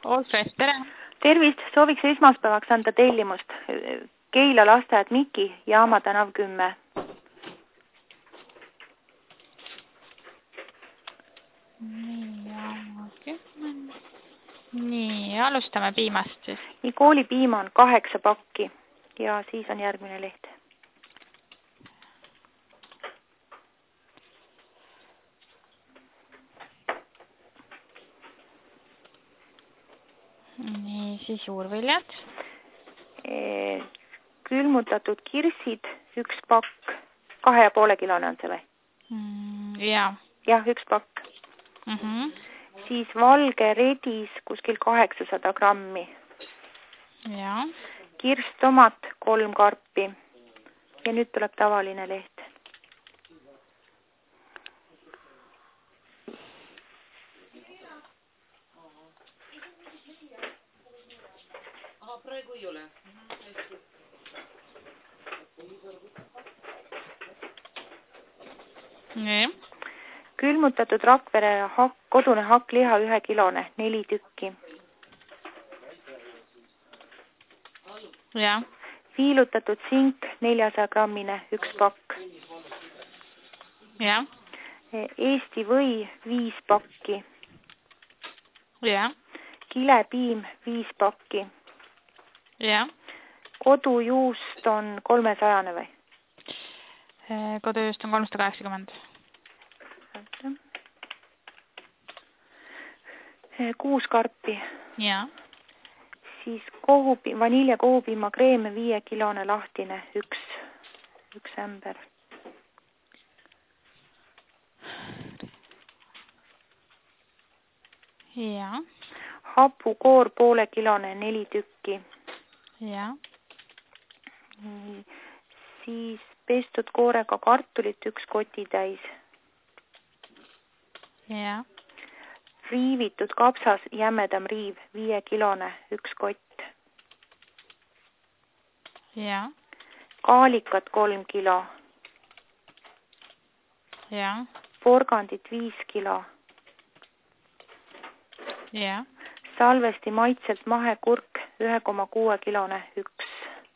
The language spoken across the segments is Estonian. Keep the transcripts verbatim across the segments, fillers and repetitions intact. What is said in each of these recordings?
Olfres, tere! Tervist, sooviks esmaspäevaks anda tellimust. Keila lasteaed Miki, Jaama tänav kümme. Nii, Jaama kümme. Nii, alustame piimast siis. Nii, koolipiima on kaheksa pakki ja siis on järgmine leht. Nii, siis juurviljad. E, külmutatud kirsid, üks pakk, kahe ja poole kilone on see või? Mm, jaa. Jah, üks pakk. Mm -hmm. Siis valge redis kuskil kaheksasada grammi. Jaa. Kirstomat, kolm karpi. Ja nüüd tuleb tavaline leht. Aga praegu ei ole. Nii. Külmutatud Rakvere hakk, kodune hakkliha ühe kilone, neli tükki. Jaa. Viilutatud sink, neljasaja grammine, üks pakk. Jaa. Eesti või, viis pakki. Jaa. Kilepiim, viis pakki. Jaa. Kodujuust on kolmesajane või? Kodujuust on kolmsada kaheksakümmend. Kuus karpi. Jaa. Siis kohupi, vanilja kohupiima kreem, viie kilone lahtine, üks, üks ämber. Jaa. Hapukoor poole kilone, neli tükki. Jaa. Siis pestud koorega kartulit, üks kotitäis. Jaa. Riivitud kapsas, jämedam riiv, viie kilone, üks kott. Jaa. Kaalikat kolm kilo. Jaa. Porgandit viis kilo. Jaa. Salvesti maitselt mahekurk, ühe koma kuue kilone, üks.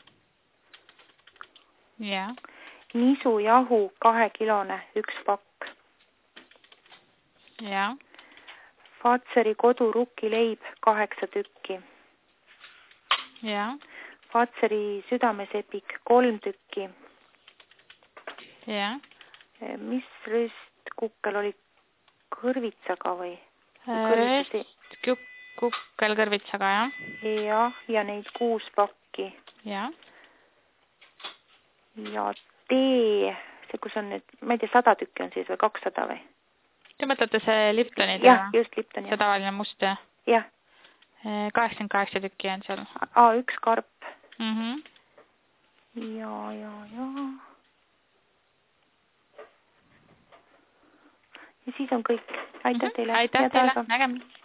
Jaa. Nisujahu, kahe kilone, üks pakk. Jaa. Fatseri kodurukkileib, kaheksa tükki. Jaa. Fatseri südamesepik, kolm tükki. Jaa. Mis röstkukkel oli, kõrvitsaga või? Röstkukkel kõrvitsaga, jah? Jah, ja neid kuus pakki. Jaa. Ja tee, see kus on nüüd, ma ei tea, sada tükki on siis või kakssada või? Te mõtlete see Liptonid? Jah, just Lipton, jah. See tavaline must, jah? Jah. kaheksakümmend kaheksa tükki on seal. A üks karp. Mm -hmm. Ja, ja, ja. Ja siis on kõik. Aitäh teile. Aitäh teile. Nägemist.